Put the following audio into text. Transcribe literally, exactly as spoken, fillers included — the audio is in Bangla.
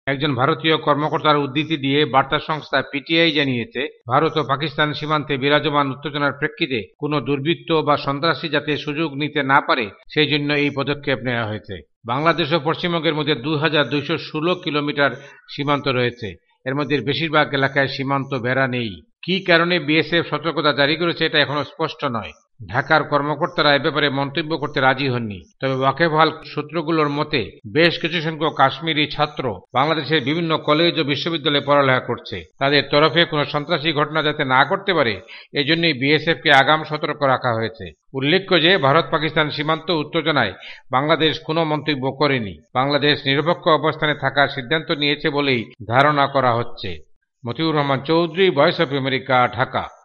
একজন ভারতীয় কর্মকর্তার উদ্ধৃতি দিয়ে বার্তা সংস্থা পিটিআই জানিয়েছে, ভারত ও পাকিস্তান সীমান্তে বিরাজমান উত্তেজনার প্রেক্ষিতে কোনো দুর্বৃত্ত বা সন্ত্রাসী যাতে সুযোগ নিতে না পারে সেই জন্য এই পদক্ষেপ নেওয়া হয়েছে। বাংলাদেশ ও পশ্চিমবঙ্গের মধ্যে দুই হাজার দুইশো ষোলো কিলোমিটার সীমান্ত রয়েছে। এর মধ্যে বেশিরভাগ এলাকায় সীমান্ত বেড়া নেই। কি কারণে বিএসএফ সতর্কতা জারি করেছে এটা এখনো স্পষ্ট নয়। ঢাকার কর্মকর্তারা এ ব্যাপারে মন্তব্য করতে রাজি হননি। তবে ওয়াকিবহাল সূত্রগুলোর মতে বেশ কিছু সংখ্যক কাশ্মীরি ছাত্র বাংলাদেশের বিভিন্ন কলেজ ও বিশ্ববিদ্যালয়ে পড়ালেখা করছে। তাদের তরফে কোনো সন্ত্রাসী ঘটনা যাতে না করতে পারে এজন্যই বিএসএফকে আগাম সতর্ক রাখা হয়েছে। উল্লেখ্য যে ভারত পাকিস্তান সীমান্ত উত্তেজনায় বাংলাদেশ কোনো মন্তব্য করেনি। বাংলাদেশ নিরপেক্ষ অবস্থানে থাকার সিদ্ধান্ত নিয়েছে বলেই ধারণা করা হচ্ছে। Motiur Rahman Chowdhury, voice of America, Dhaka.